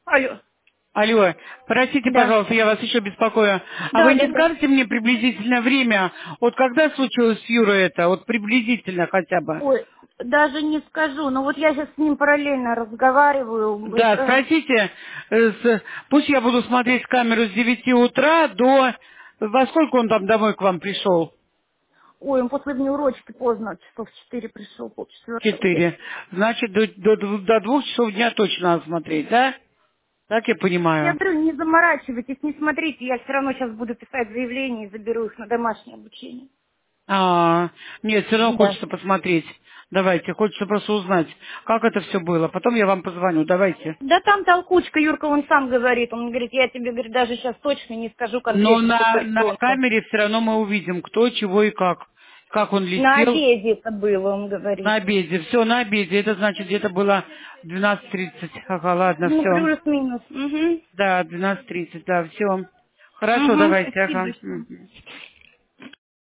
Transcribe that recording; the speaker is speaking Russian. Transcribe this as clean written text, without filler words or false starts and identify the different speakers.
Speaker 1: Алло.
Speaker 2: Алло, простите,
Speaker 1: Да.
Speaker 2: пожалуйста, я вас еще беспокою. А
Speaker 1: Да,
Speaker 2: вы
Speaker 1: да,
Speaker 2: не
Speaker 1: да.
Speaker 2: скажете мне приблизительное время, вот когда случилось с Юрой это, вот приблизительно хотя бы?
Speaker 1: Ой, даже не скажу. Но вот я сейчас с ним параллельно разговариваю.
Speaker 2: Да, спросите, пусть я буду смотреть камеру с 9 утра до... Во сколько он там домой к вам пришел?
Speaker 1: Ой, он после внеурочки поздно, часов в 4 пришел, полчетвертого где-то.
Speaker 2: 4. Значит, до 2 часов дня точно надо смотреть, да? Так я
Speaker 1: Я
Speaker 2: понимаю.
Speaker 1: говорю, не заморачивайтесь, не смотрите, я все равно сейчас буду писать заявление и заберу их на домашнее обучение.
Speaker 2: Нет, все равно
Speaker 1: Да.
Speaker 2: хочется посмотреть. Давайте, хочется просто узнать, как это все было. Потом я вам позвоню, давайте.
Speaker 1: Да там толкучка, Юрка, он сам говорит. Он говорит, я тебе, говорит, даже сейчас точно не скажу
Speaker 2: Но
Speaker 1: конкретно, сколько
Speaker 2: на
Speaker 1: ребенку.
Speaker 2: камере все равно мы увидим, кто, чего и как. Как он
Speaker 1: На
Speaker 2: летел
Speaker 1: обеде это было, он
Speaker 2: на
Speaker 1: говорит.
Speaker 2: обеде. Все, на обеде. Это значит, где-то было 12:30. Ага, ладно,
Speaker 1: Ну,
Speaker 2: все.
Speaker 1: плюс-минус. Угу.
Speaker 2: Да, 12:30, да, все. Хорошо,
Speaker 1: Угу,
Speaker 2: давайте,
Speaker 1: спасибо.
Speaker 2: ага.
Speaker 1: Большое.
Speaker 2: Мгм.